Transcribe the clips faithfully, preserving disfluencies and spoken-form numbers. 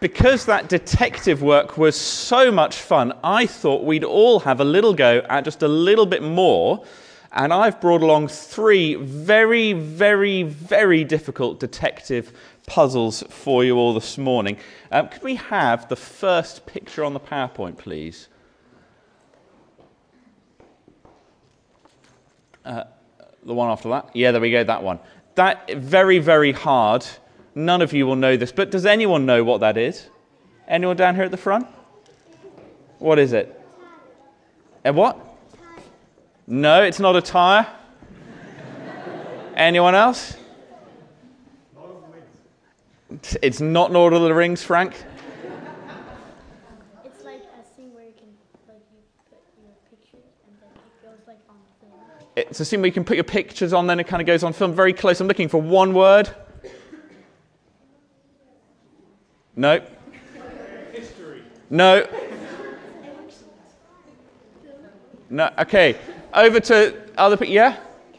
because that detective work was so much fun, I thought we'd all have a little go at just a little bit more. And I've brought along three very, very, very difficult detective puzzles for you all this morning. Um, could we have the first picture on the PowerPoint, please? Uh, the one after that? Yeah, there we go, that one. That, very, very hard. None of you will know this, but does anyone know what that is? Anyone down here at the front? What is it? A what? No, it's not a tyre. Anyone else? Lord of the Rings. It's not Lord of the Rings, Frank. It's like a scene where you can, like, you put your pictures and then it goes like on film. It's a scene where you can put your pictures on, then it kind of goes on film. Very close. I'm looking for one word. No. History. No. No. Okay. Over to other people. Yeah?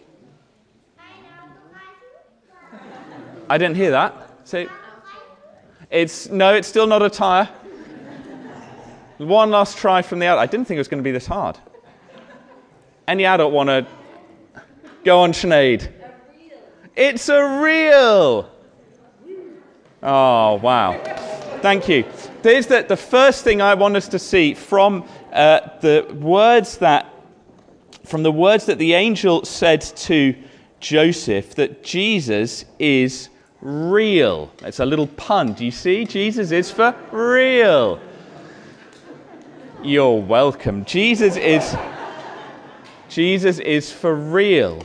I didn't hear that. So it's no, it's still not a tyre. One last try from the adult. I didn't think it was going to be this hard. Any adult want to go on, Sinead? It's a reel. Oh, wow. Thank you. There's the, the first thing I want us to see from uh, the words that From the words that the angel said to Joseph, that Jesus is real. It's a little pun. Do you see? Jesus is for real. You're welcome. Jesus is, Jesus is for real.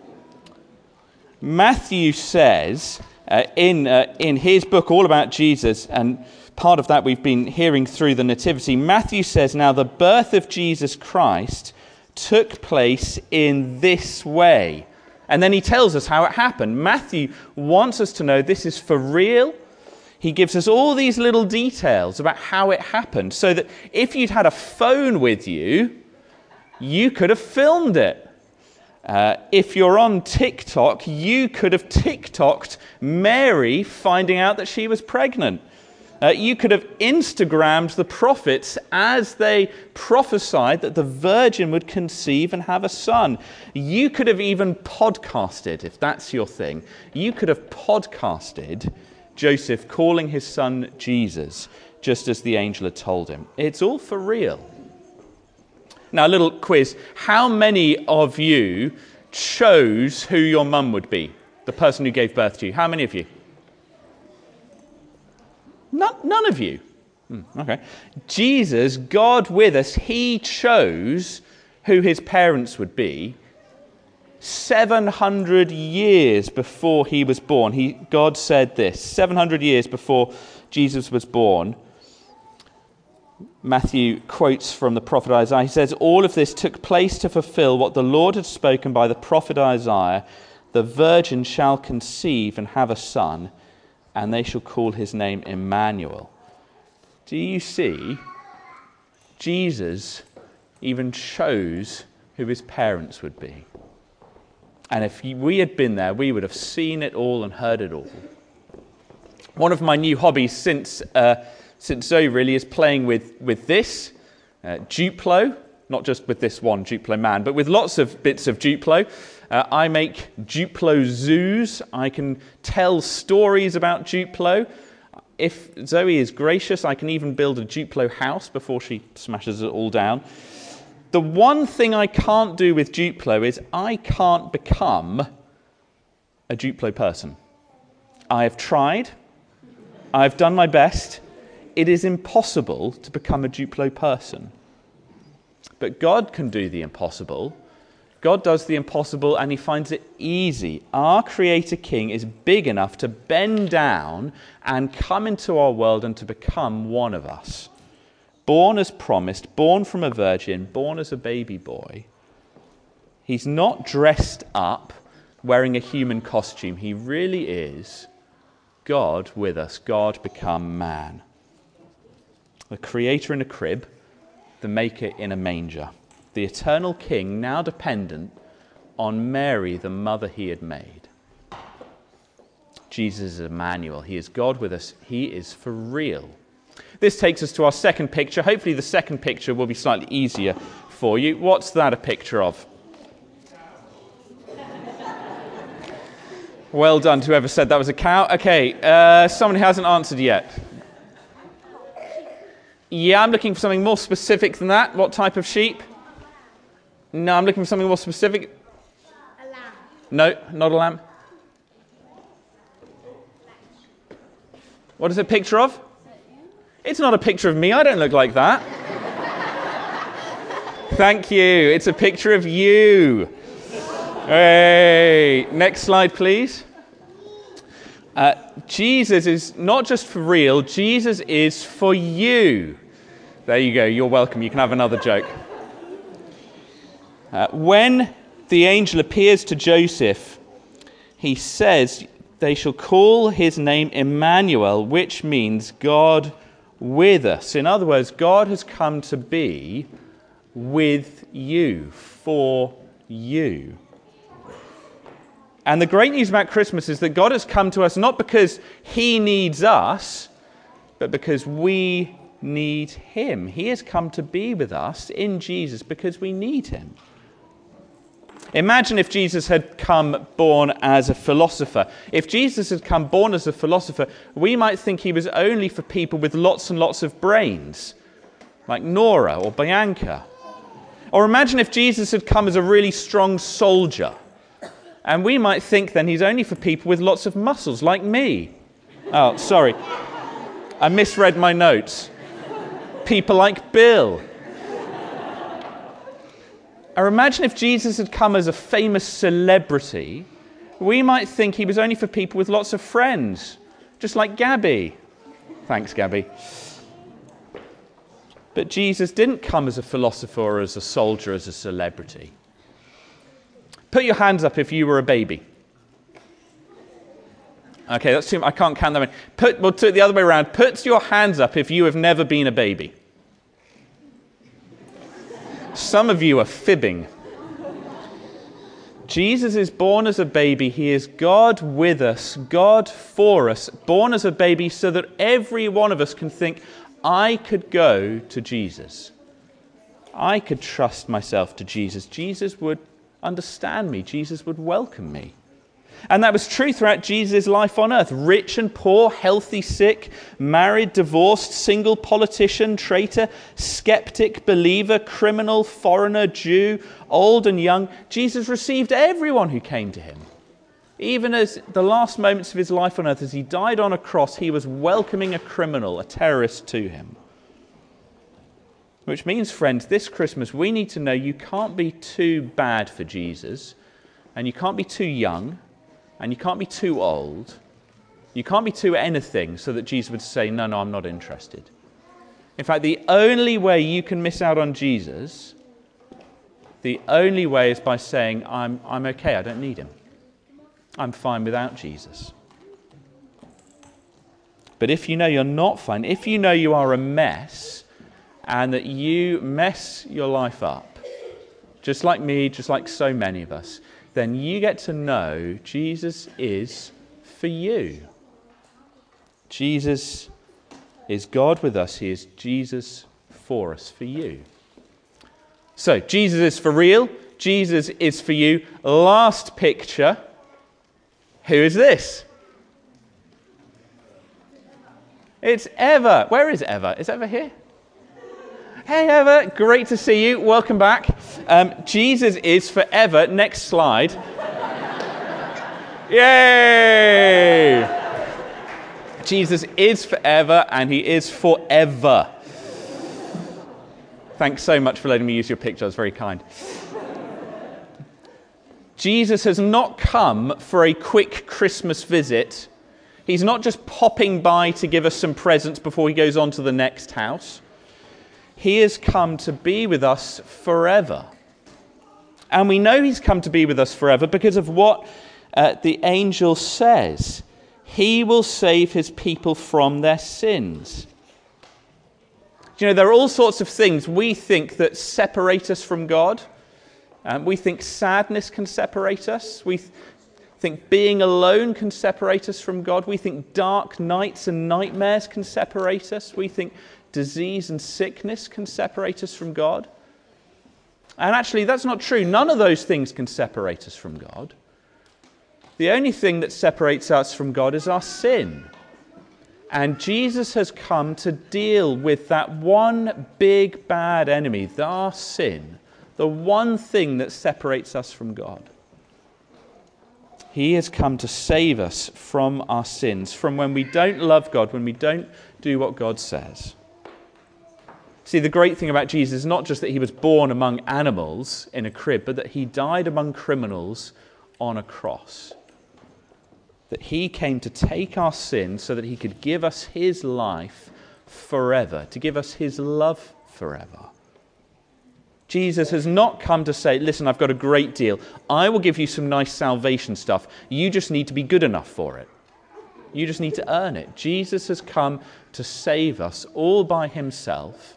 Matthew says uh, in, uh, in his book all about Jesus, and part of that we've been hearing through the Nativity, Matthew says, now the birth of Jesus Christ took place in this way. And then he tells us how it happened. Matthew wants us to know this is for real. He gives us all these little details about how it happened, so that if you'd had a phone with you, you could have filmed it. Uh, if you're on TikTok, you could have TikToked Mary finding out that she was pregnant. Uh, you could have Instagrammed the prophets as they prophesied that the virgin would conceive and have a son. You could have even podcasted, if that's your thing. You could have podcasted Joseph calling his son Jesus, just as the angel had told him. It's all for real. Now, a little quiz. How many of you chose who your mum would be? The person who gave birth to you. How many of you? None, none of you. Hmm, okay. Jesus, God with us, he chose who his parents would be seven hundred years before he was born. He, God said this, seven hundred years before Jesus was born. Matthew quotes from the prophet Isaiah. He says, all of this took place to fulfill what the Lord had spoken by the prophet Isaiah. The virgin shall conceive and have a son, and they shall call his name Emmanuel. Do you see? Jesus even chose who his parents would be. And if we had been there, we would have seen it all and heard it all. One of my new hobbies since uh, since Zoe really is playing with, with this, uh, Duplo, not just with this one Duplo man, but with lots of bits of Duplo. Uh, I make Duplo zoos. I can tell stories about Duplo. If Zoe is gracious, I can even build a Duplo house before she smashes it all down. The one thing I can't do with Duplo is I can't become a Duplo person. I have tried. I've done my best. It is impossible to become a Duplo person. But God can do the impossible. God does the impossible and he finds it easy. Our Creator King is big enough to bend down and come into our world and to become one of us. Born as promised, born from a virgin, born as a baby boy. He's not dressed up wearing a human costume. He really is God with us, God become man. The Creator in a crib, the Maker in a manger. The eternal King, now dependent on Mary, the mother he had made. Jesus is Emmanuel. He is God with us. He is for real. This takes us to our second picture. Hopefully the second picture will be slightly easier for you. What's that a picture of? Well done to whoever said that was a cow. Okay, uh, someone who hasn't answered yet. Yeah, I'm looking for something more specific than that. What type of sheep? No, I'm looking for something more specific. A lamb. No, not a lamb. What is it a picture of? It's not a picture of me. I don't look like that. Thank you. It's a picture of you. Hey, next slide, please. Uh, Jesus is not just for real, Jesus is for you. There you go, you're welcome. You can have another joke. Uh, when the angel appears to Joseph, he says, they shall call his name Emmanuel, which means God with us. In other words, God has come to be with you, for you. And the great news about Christmas is that God has come to us not because he needs us, but because we need him. He has come to be with us in Jesus because we need him. Imagine if Jesus had come born as a philosopher. If Jesus had come born as a philosopher, we might think he was only for people with lots and lots of brains, like Nora or Bianca. Or imagine if Jesus had come as a really strong soldier. And we might think then he's only for people with lots of muscles, like me. Oh, sorry. I misread my notes. People like Bill. Or imagine if Jesus had come as a famous celebrity. We might think he was only for people with lots of friends, just like Gabby. Thanks, Gabby. But Jesus didn't come as a philosopher or as a soldier, as a celebrity. Put your hands up if you were a baby. Okay, that's too. I can't count them in. Put, we'll do it the other way around. Put your hands up if you have never been a baby. Some of you are fibbing. Jesus is born as a baby. He is God with us, God for us, born as a baby so that every one of us can think, I could go to Jesus. I could trust myself to Jesus. Jesus would understand me. Jesus would welcome me. And that was true throughout Jesus' life on earth. Rich and poor, healthy, sick, married, divorced, single, politician, traitor, skeptic, believer, criminal, foreigner, Jew, old and young. Jesus received everyone who came to him. Even as the last moments of his life on earth, as he died on a cross, he was welcoming a criminal, a terrorist to him. Which means, friends, this Christmas we need to know you can't be too bad for Jesus, and you can't be too young, and you can't be too old. You can't be too anything so that Jesus would say, no, no, I'm not interested. In fact, the only way you can miss out on Jesus, the only way is by saying, I'm, I'm okay, I don't need him. I'm fine without Jesus. But if you know you're not fine, if you know you are a mess, and that you mess your life up, just like me, just like so many of us, then you get to know Jesus is for you. Jesus is God with us. He is Jesus for us, for you. So, Jesus is for real. Jesus is for you. Last picture. Who is this? It's Eva. Where is Eva? Is Eva here? Hey, Eva. Great to see you. Welcome back. Um, Jesus is forever. Next slide. Yay! Jesus is forever, and he is forever. Thanks so much for letting me use your picture. That's very kind. Jesus has not come for a quick Christmas visit. He's not just popping by to give us some presents before he goes on to the next house. He has come to be with us forever. And we know he's come to be with us forever because of what uh, the angel says. He will save his people from their sins. You know, there are all sorts of things we think that separate us from God. Um, we think sadness can separate us. We, th- think being alone can separate us from God. We think dark nights and nightmares can separate us. We think disease and sickness can separate us from God. And actually, that's not true. None of those things can separate us from God. The only thing that separates us from God is our sin. And Jesus has come to deal with that one big bad enemy, our sin, the one thing that separates us from God. He has come to save us from our sins, from when we don't love God, when we don't do what God says. See, the great thing about Jesus is not just that he was born among animals in a crib, but that he died among criminals on a cross. That he came to take our sins so that he could give us his life forever, to give us his love forever. Jesus has not come to say, listen, I've got a great deal. I will give you some nice salvation stuff. You just need to be good enough for it. You just need to earn it. Jesus has come to save us all by himself.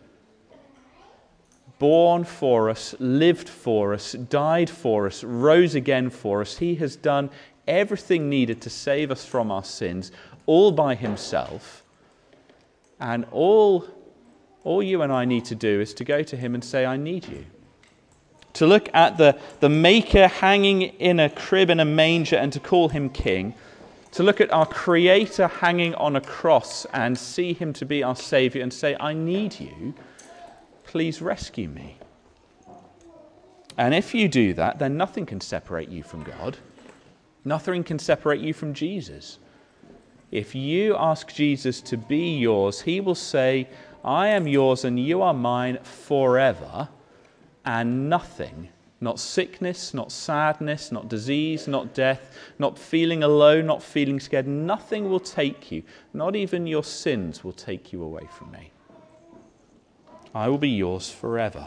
Born for us, lived for us, died for us, rose again for us. He has done everything needed to save us from our sins, all by himself. And all, all you and I need to do is to go to him and say, I need you. To look at the, the Maker hanging in a crib in a manger and to call him King. To look at our Creator hanging on a cross and see him to be our Saviour and say, I need you. Please rescue me. And if you do that, then nothing can separate you from God. Nothing can separate you from Jesus. If you ask Jesus to be yours, he will say, I am yours and you are mine forever, and nothing, not sickness, not sadness, not disease, not death, not feeling alone, not feeling scared, nothing will take you, not even your sins will take you away from me. I will be yours forever.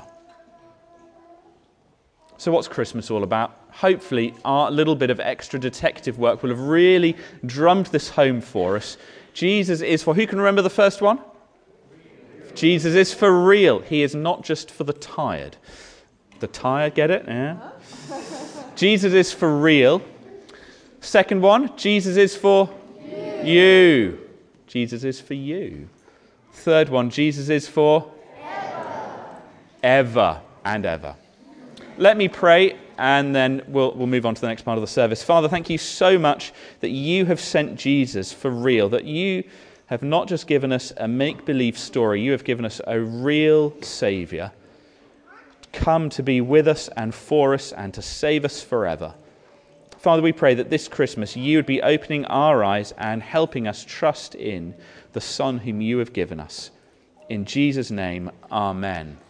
So what's Christmas all about? Hopefully our little bit of extra detective work will have really drummed this home for us. Jesus is for, who can remember the first one? Jesus is for real. He is not just for the tired. The tired, get it? Yeah. Jesus is for real. Second one, Jesus is for you. you. Jesus is for you. Third one, Jesus is for ever. Ever and ever. Let me pray, and then we'll, we'll move on to the next part of the service. Father, thank you so much that you have sent Jesus for real, that you have not just given us a make-believe story, you have given us a real Saviour, come to be with us and for us and to save us forever. Father, we pray that this Christmas you would be opening our eyes and helping us trust in the Son whom you have given us. In Jesus' name, amen.